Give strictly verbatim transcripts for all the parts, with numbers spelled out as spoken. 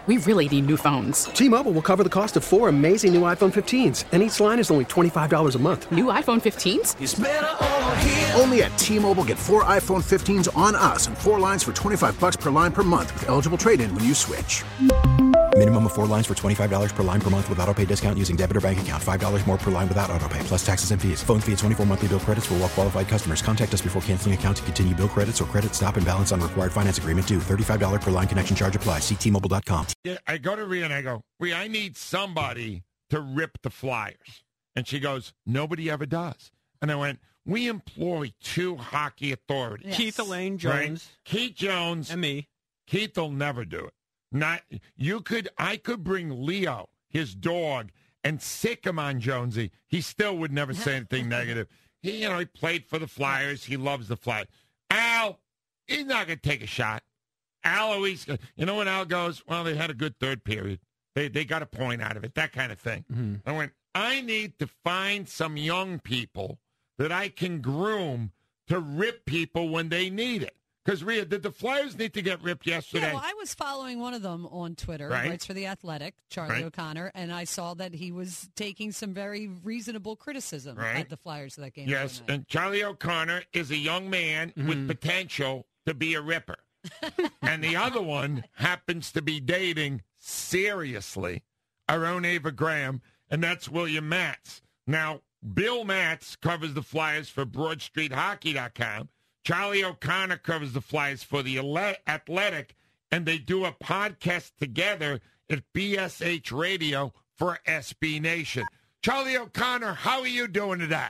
we really need new phones. T-Mobile will cover the cost of four amazing new iPhone fifteens, and each line is only twenty-five dollars a month. New iPhone fifteens? It's better over here. Only at T-Mobile, get four iPhone fifteens on us and four lines for twenty-five dollars per line per month with eligible trade-in when you switch. Minimum of four lines for twenty-five dollars per line per month with autopay discount using debit or bank account. five dollars more per line without autopay, plus taxes and fees. Phone fee at twenty-four monthly bill credits for well-qualified customers. Contact us before canceling account to continue bill credits or credit stop and balance on required finance agreement due. thirty-five dollars per line connection charge applies. See T Mobile dot com. Yeah, I go to Rhea and I go, Rhea, I need somebody to rip the Flyers. And she goes, nobody ever does. And I went, we employ two hockey authorities. Yes. Keith Elaine Jones. Right? Keith Jones. And me. Keith will never do it. Not you could I could bring Leo, his dog, and sick him on Jonesy. He still would never say anything negative. He, you know, he played for the Flyers. He loves the Flyers. Al, he's not going to take a shot. Al always, you know when Al goes, well, they had a good third period. They they got a point out of it, that kind of thing. Mm-hmm. I went, I need to find some young people that I can groom to rip people when they need it. Because, Rhea, did the Flyers need to get ripped yesterday? Yeah, well, I was following one of them on Twitter, right. writes for The Athletic, Charlie right. O'Connor, and I saw that he was taking some very reasonable criticism right. at the Flyers for that game. Yes, and Charlie O'Connor is a young man mm-hmm. with potential to be a ripper. And the other one happens to be dating, seriously, our own Ava Graham, and that's William Matz. Now, Bill Matz covers the Flyers for Broad Street Hockey dot com. Charlie O'Connor covers the Flyers for The Athletic, and they do a podcast together at B S H Radio for S B Nation. Charlie O'Connor, how are you doing today?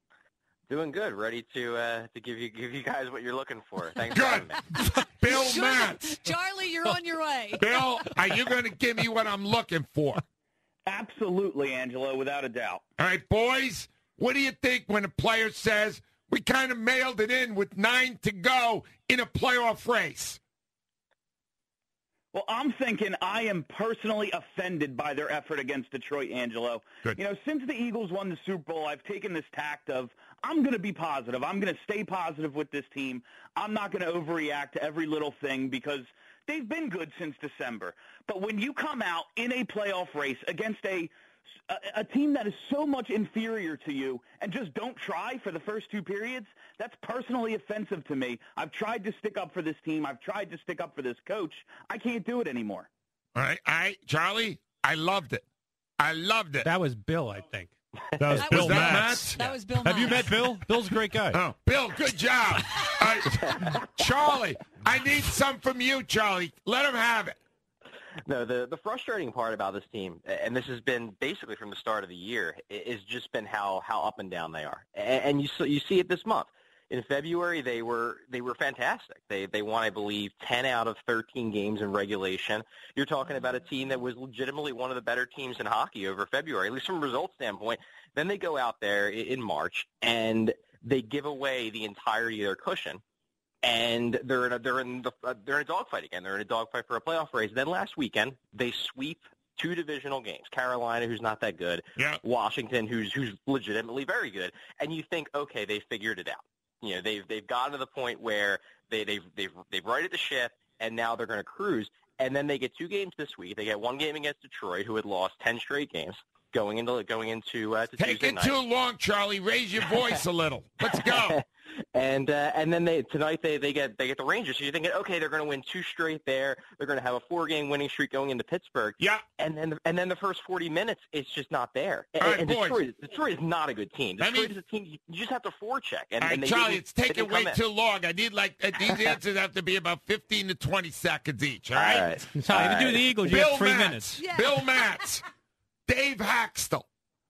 Doing good. Ready to uh, to give you give you guys what you're looking for. Thanks good. for having me. Bill Matz. Charlie, you're on your way. Bill, are you going to give me what I'm looking for? Absolutely, Angelo, without a doubt. All right, boys, what do you think when a player says, we kind of mailed it in with nine to go in a playoff race? Well, I'm thinking I am personally offended by their effort against Detroit, Angelo. Good. You know, since the Eagles won the Super Bowl, I've taken this tact of I'm going to be positive. I'm going to stay positive with this team. I'm not going to overreact to every little thing because they've been good since December. But when you come out in a playoff race against a A, a team that is so much inferior to you and just don't try for the first two periods, that's personally offensive to me. I've tried to stick up for this team. I've tried to stick up for this coach. I can't do it anymore. All right. I, Charlie, I loved it. I loved it. That was Bill, I think. That was That Bill was that Matz. Matz? That was Bill Have Matz. you met Bill? Bill's a great guy. Oh, Bill, good job. All right. Charlie, I need some from you, Charlie. Let him have it. No, the, the frustrating part about this team, and this has been basically from the start of the year, is just been how, how up and down they are. And, and you you see it this month. In February, they were they were fantastic. They they won, I believe, ten out of thirteen games in regulation. You're talking about a team that was legitimately one of the better teams in hockey over February, at least from a results standpoint. Then they go out there in March and they give away the entirety of their cushion. And they're in a, they're in the, uh, they're in a dogfight again. They're in a dogfight for a playoff race. Then last weekend they sweep two divisional games: Carolina, who's not that good, yeah. Washington, who's who's legitimately very good. And you think, okay, they figured it out. You know, they've they've gotten to the point where they they've they've they've righted the ship, and now they're going to cruise. And then they get two games this week. They get one game against Detroit, who had lost ten straight games going into going into uh, to Take Tuesday it night. too long, Charlie. Raise your voice a little. Let's go. And uh, and then they tonight they, they get they get the Rangers. So you're thinking, okay, they're going to win two straight there. They're going to have a four game winning streak going into Pittsburgh. Yeah. And then the, and then the first forty minutes, it's just not there. And, All right, and boys. Detroit, Detroit is not a good team. Let Detroit me- is a team you just have to forecheck. And, All right, and they Charlie, didn't- it's they taking didn't way come in. too long. I need like uh, these answers have to be about fifteen to twenty seconds each. All right. All right. Sorry, All if you do right. the Eagles, you Bill have three Matz. minutes. Yeah. Bill Matz. Dave Haxtell.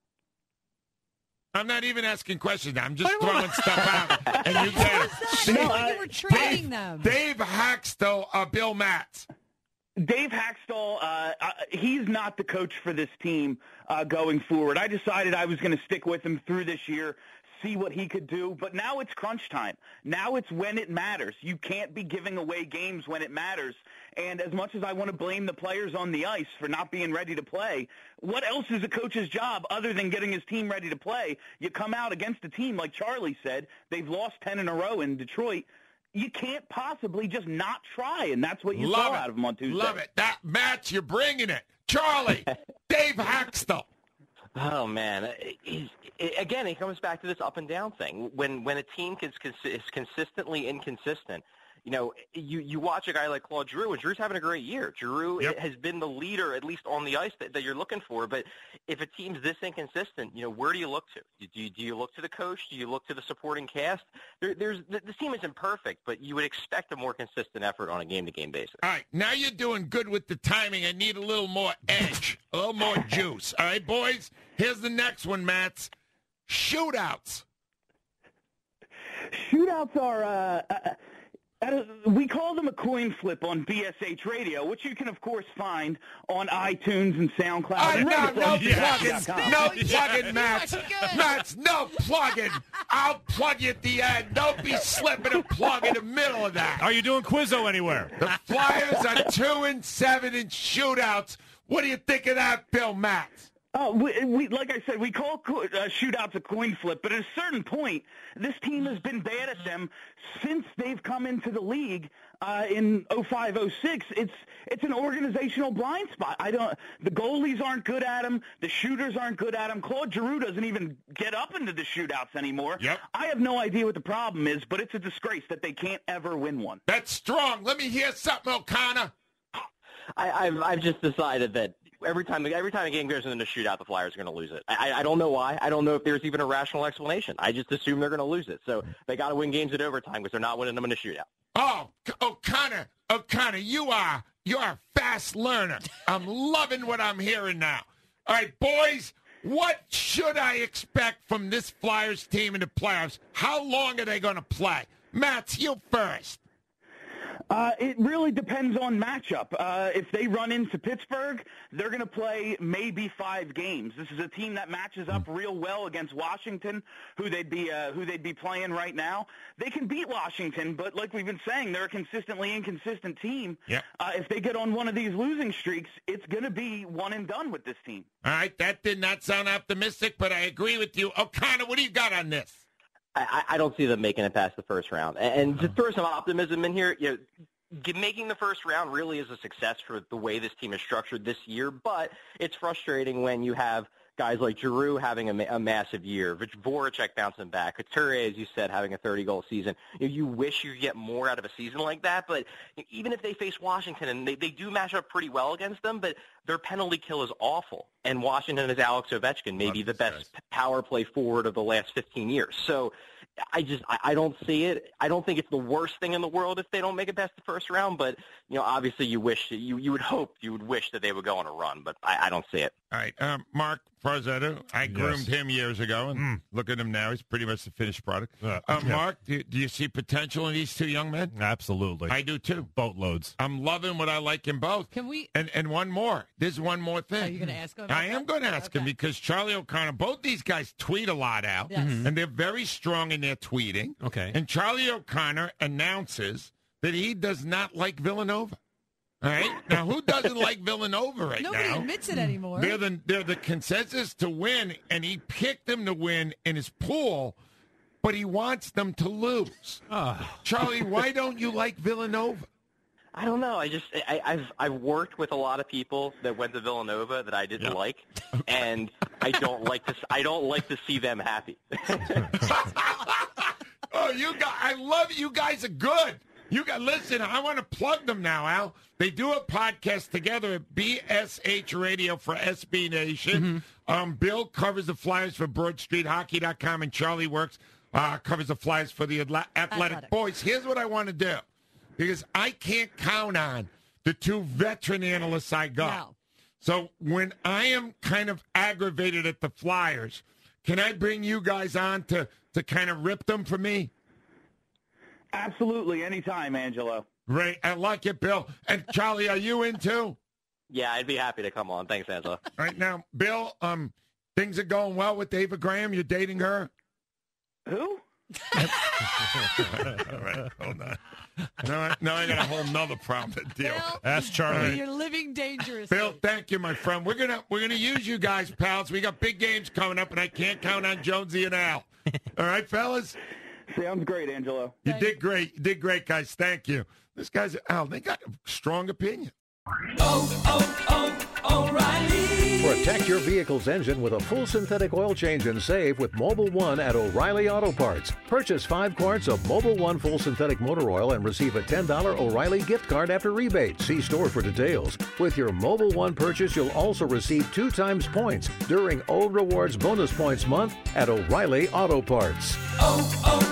I'm not even asking questions now. I'm just throwing stuff out, and you get it. That? No, I thought I- you were trading Dave, them. Dave Haxtell, uh, Bill Matz. Dave Haxtell, uh, uh, he's not the coach for this team uh, going forward. I decided I was going to stick with him through this year, see what he could do. But now it's crunch time. Now it's when it matters. You can't be giving away games when it matters. And as much as I want to blame the players on the ice for not being ready to play, what else is a coach's job other than getting his team ready to play? You come out against a team, like Charlie said, they've lost ten in a row in Detroit. you can't possibly just not try, and that's what you Love saw it. out of them on Tuesday. Love it. That match, you're bringing it. Charlie, Dave Haxtell. Oh man! It, it, again, it comes back to this up and down thing. When when a team is, is consistently inconsistent, you know, you, you watch a guy like Claude Giroux, and Giroux's having a great year. Giroux Yep. has been the leader, at least on the ice, that, that you're looking for. But if a team's this inconsistent, you know, where do you look to? Do you, do you look to the coach? Do you look to the supporting cast? There, there's this team isn't perfect, but you would expect a more consistent effort on a game-to-game basis. All right, now you're doing good with the timing. I need a little more edge, a little more juice. All right, boys, here's the next one, Mats. Shootouts. Shootouts are, uh, uh, uh, we call them a coin flip on B S H Radio, which you can, of course, find on iTunes and SoundCloud. Uh, and no, no yeah. plugging. No plugging, Mats. Mats, no plugging. I'll plug you at the end. Don't be slipping a plug in the middle of that. Are you doing Quizzo anywhere? The Flyers are two and seven in shootouts. What do you think of that, Bill Mats? Oh, we, we, like I said, we call co- uh, shootouts a coin flip, but at a certain point, this team has been bad at them since they've come into the league uh, in oh five oh six. It's it's an organizational blind spot. I don't. The goalies aren't good at them. The shooters aren't good at them. Claude Giroux doesn't even get up into the shootouts anymore. Yep. I have no idea what the problem is, but it's a disgrace that they can't ever win one. That's strong. Let me hear something, O'Connor. I, I've I've just decided that every time every time a game goes into a shootout, the Flyers are going to lose it. I, I don't know why. I don't know if there's even a rational explanation. I just assume they're going to lose it. So they got to win games at overtime because they're not winning them in a shootout. Oh, O'Connor, O'Connor, you are you're a fast learner. I'm loving what I'm hearing now. All right, boys, what should I expect from this Flyers team in the playoffs? How long are they going to play? Mats, you first. Uh, it really depends on matchup. Uh, if they run into Pittsburgh, they're going to play maybe five games. This is a team that matches up real well against Washington, who they'd be uh, who they'd be playing right now. They can beat Washington, but like we've been saying, they're a consistently inconsistent team. Yep. Uh, if they get on one of these losing streaks, it's going to be one and done with this team. All right, that did not sound optimistic, but I agree with you. O'Connor, what do you got on this? I, I don't see them making it past the first round. And to throw some optimism in here, you know, making the first round really is a success for the way this team is structured this year, but it's frustrating when you have guys like Giroux having a, a massive year, Voracek bouncing back, Couture, as you said, having a thirty-goal season. You, know, you wish you get more out of a season like that, but even if they face Washington, and they, they do match up pretty well against them, but their penalty kill is awful, and Washington is Alex Ovechkin, maybe the best power play forward of the last fifteen years. So I just I, I don't see it. I don't think it's the worst thing in the world if they don't make it past the first round, but you know, obviously you wish you you would hope you would wish that they would go on a run, but I, I don't see it. All right, um, Mark Farzetta, I groomed Yes. him years ago, and Mm. look at him now. He's pretty much the finished product. Uh, Uh, yeah. Mark, do, do you see potential in these two young men? Absolutely. I do, too. Boatloads. I'm loving what I like in both. Can we? And and one more. There's one more thing. Are you going to ask him about I am that? going to ask him Okay. because Charlie O'Connor, both these guys tweet a lot out, Yes. Mhm. and they're very strong in their tweeting. Okay. And Charlie O'Connor announces that he does not like Villanova. All right? Now, who doesn't like Villanova right Nobody now? admits it anymore. They're the, they're the consensus to win, and he picked them to win in his pool, but he wants them to lose. Ah. Charlie, why don't you like Villanova? I don't know. I just I, I've I've worked with a lot of people that went to Villanova that I didn't Yeah. like, and I don't like to I don't like to see them happy. Oh, you guys, I love you guys are good. You got listen, I want to plug them now, Al. They do a podcast together at B S H Radio for S B Nation. Mm-hmm. Um, Bill covers the Flyers for Broad Street Hockey dot com, and Charlie Works uh, covers the Flyers for the Atla- Athletic. Athletic. Boys, here's what I want to do, because I can't count on the two veteran analysts I got. No. So when I am kind of aggravated at the Flyers, can I bring you guys on to, to kind of rip them for me? Absolutely, anytime, Angelo. Great. I like it, Bill. And Charlie, are you in too? Yeah, I'd be happy to come on. Thanks, Angela. Right now, Bill, um, things are going well with Ava Graham. You're dating her? Who? All right, hold on. Now I, now I got a whole nother problem to deal with. Bill, Ask Charlie. you're living dangerously. Bill, thank you, my friend. We're gonna we're gonna use you guys, pals. We got big games coming up, and I can't count on Jonesy and Al. All right, fellas. Sounds great, Angelo. You did great. You did great, guys. Thank you. This guy's, Al, they got a strong opinion. Oh, oh, oh, O'Reilly. Protect your vehicle's engine with a full synthetic oil change and save with Mobil one at O'Reilly Auto Parts. Purchase five quarts of Mobil one full synthetic motor oil and receive a ten dollars O'Reilly gift card after rebate. See store for details. With your Mobil one purchase, you'll also receive two times points during O Rewards Bonus Points Month at O'Reilly Auto Parts. Oh, oh,